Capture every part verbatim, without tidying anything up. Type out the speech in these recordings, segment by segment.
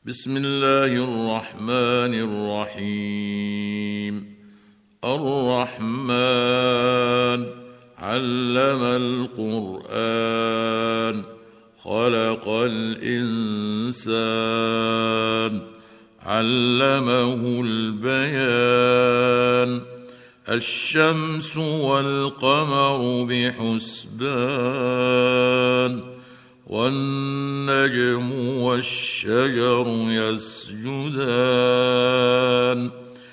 بسم الله الرحمن الرحيم. الرحمن علم القرآن خلق الإنسان علمه البيان. الشمس والقمر بحسبان والنجم والشجر يسجدان.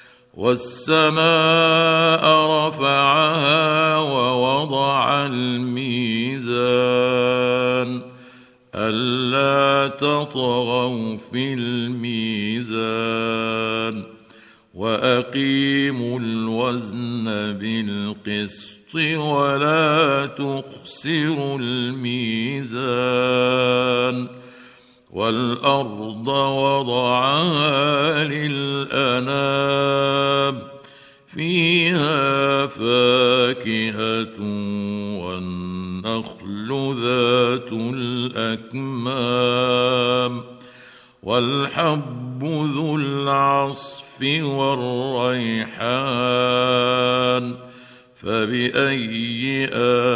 والسماء رفعها ووضع الميزان ألا تطغوا في الميزان وأقيموا الوزن بالقسط ولا تخسروا الميزان. والأرض وضعها للأنام فيها فاكهة والنخل ذات الأكمام والحب ذو العصف والريحان. فبأي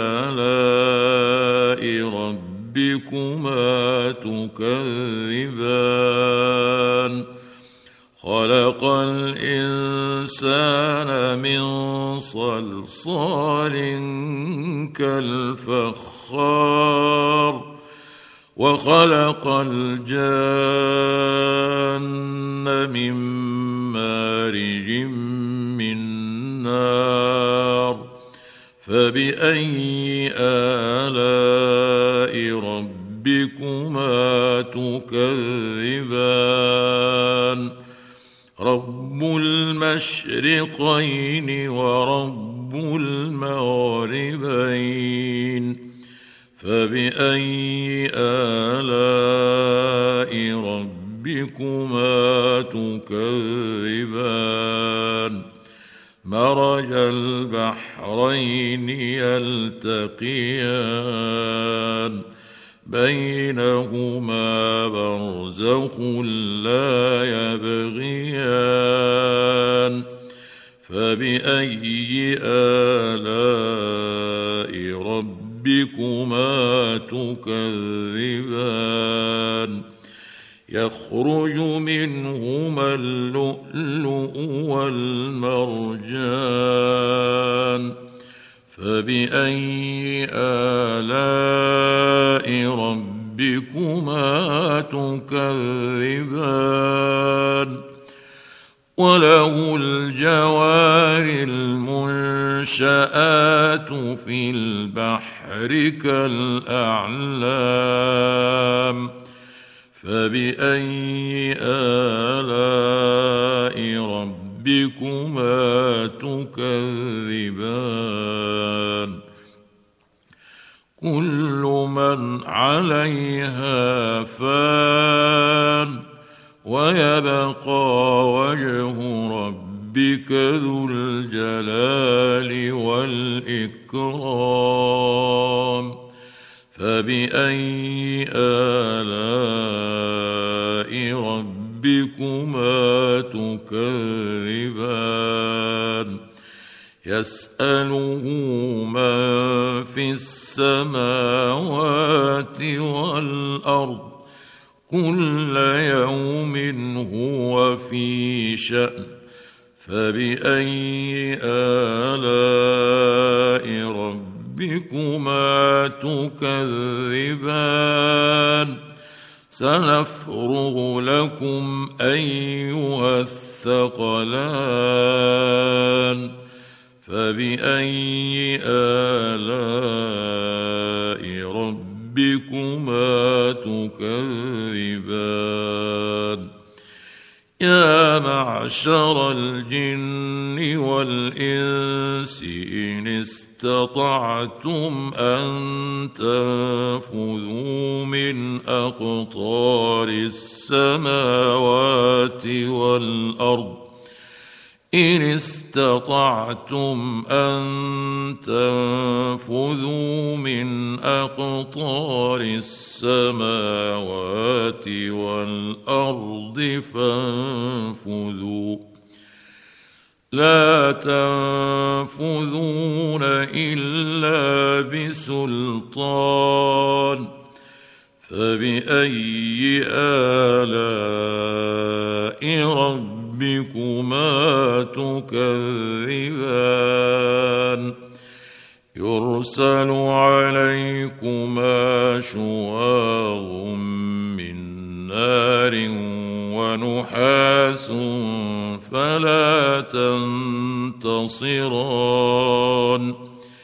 آلاء ربكما تكذبان؟ خلق الإنسان من صلصال كالفخار وخلق الجان من مارج من نار. فبأي آلاء ربكما تكذبان؟ رب المشرقين ورب المغربين. فبأي آلاء ربكما تكذبان؟ مرج البحرين يلتقيان بينهما برزخ لا يبغيان. فبأي آلاء ربكما تكذبان؟ يخرج منهما اللؤلؤ والمرجان. فبأي آلاء ربكما تكذبان؟ وله الجوار المنشآت في البحر كالأعلام. فبأي آلاء ربكما تكذبان؟ كل من عليها فان ويبقى وجه ربك ذو الجلال والإكرام. فبأي آلاء ربكما تكذبان؟ يسأله من في السماوات والأرض كل يوم هو في شأن. فبأي آلاء ربكما تكذبان؟ سنفرغ لكم أيها الثقلان. فبأي آلاء ربكما تكذبان؟ يا معشر الجن والإنس إن استطعتم أن تنفذوا من أقطار السماوات والأرض إن استطعتم أن تنفذوا من أقطار السماوات والأرض فانفذوا لا تنفذون إلا بسلطان فبأي آلاء ربكما تكذبان يرسل عليكما شواظ من نار ونحاس فلا تنتصران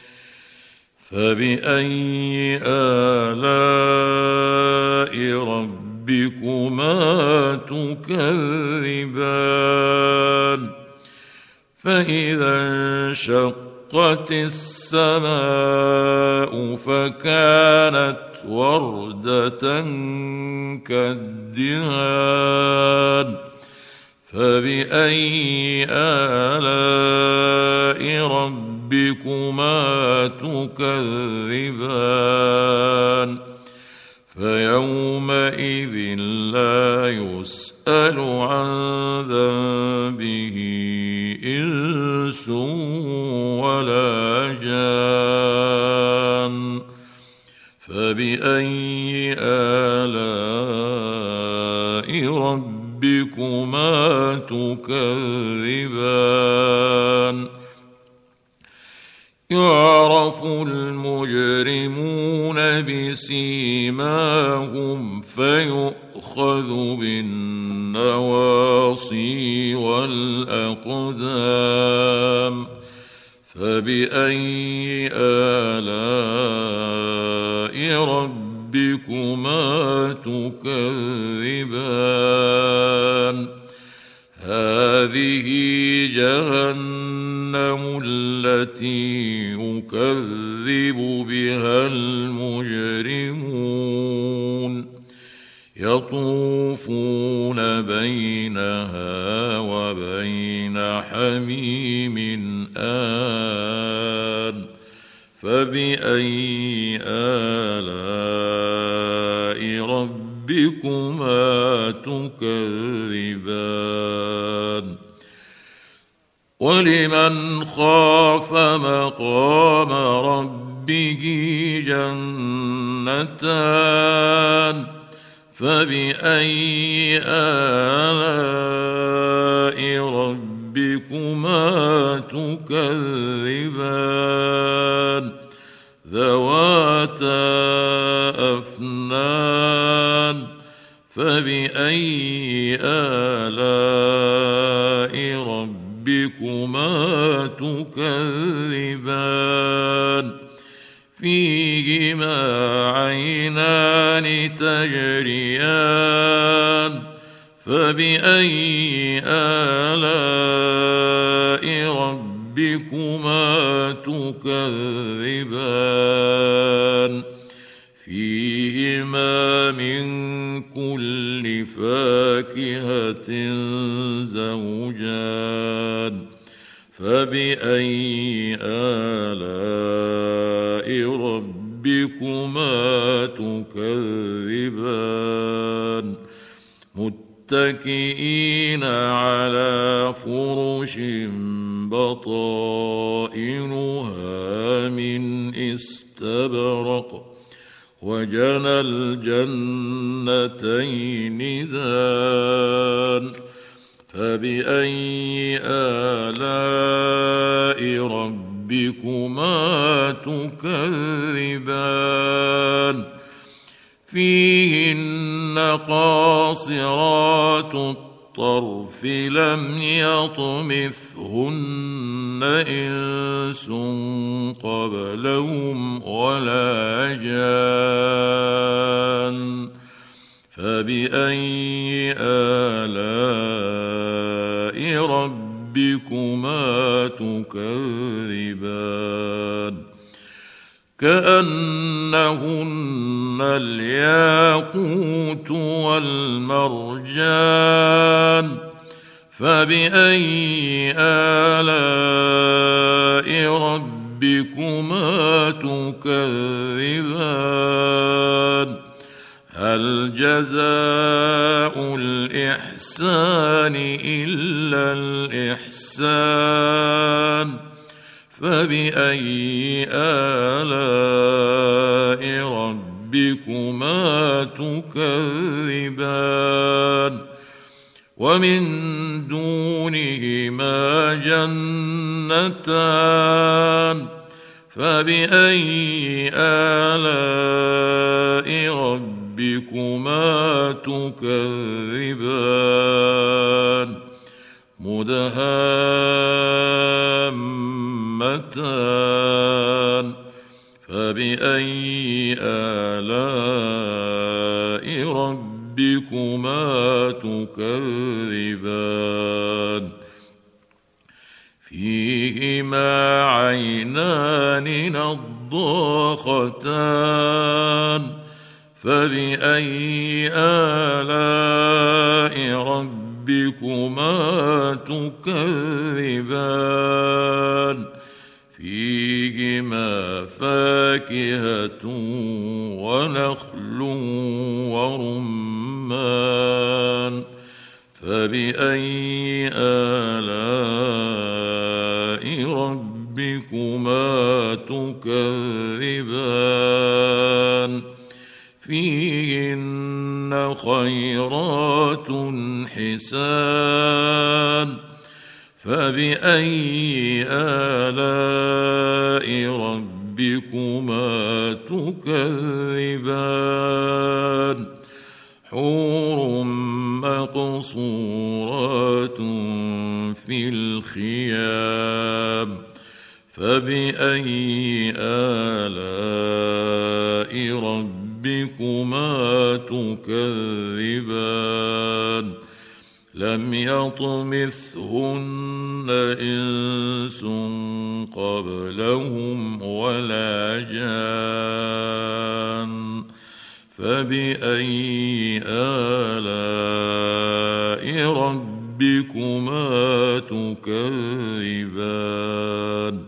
فبأي آلاء ربكما تكذبان فإذا انشقت السماء فكانت وردة كالدهان فبأي آلاء ربكما تكذبان فيومئذ لا يسأل عن ذنبه إنس ولا جان فبأي آلاء ربكما تكذبان يعرف المجرمون بسيماهم فيؤخذ بالنواصي والأقدام فبأي آلاء ربكما تكذبان هذه جهنم التي يكذب بها المجرمون يطوفون بينها وبين حميم آن فبأي آلاء ربكما تكذبان ولمن خاف مقام ربه جنتان فبأي آلاء ربكما تكذبان ذواتا أفنان فبأي آلاء ربكما تكذبان فيهما عينان تجريان فبأي آلاء ربكما تكذبان فيهما من كل فاكهة زوجان فبأي آلاء ربكما تكذبان متكئين على فرش بطائنها من استبرق وجنى الجنتين دان فبأي آلاء ربكما تكذبان فيهن قاصرات الطرف لم يطمثهن إنس قبلهم ولا جان فبأي آلاء ربكما تكذبان كأنهن الياقوت والمرجان فبأي آلاء ربكما تكذبان هل جزاء الإحسان إلا الإحسان فبأي آلاء ربكما تكذبان ومن دونهما جنتان فبأي آلاء ربكما تكذبان مدهامتان فبأي آلاء ربكما تكذبان فيهما عينان نضاختان فبأي آلاء ربكما تكذبان فيهما فاكهة ونخل ورمان فبأي آلاء ربكما تكذبان فيهن خيرات حسان فبأي آلاء ربكما تكذبان حور مقصورات في الخيام فبأي آلاء ربكما تكذبان لم يطمثهن إنس قبلهم ولا جان فبأي آلاء ربكما تكذبان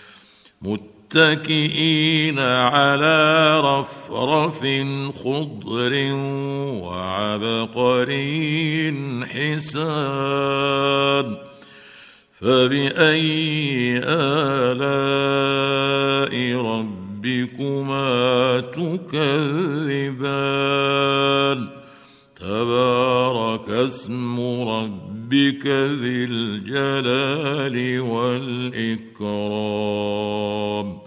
متكئين على رفرف خضر وعبقري حسان فبأي آلاء ربكما تكذبان تبارك اسم ربك ذي الجلال والإكرام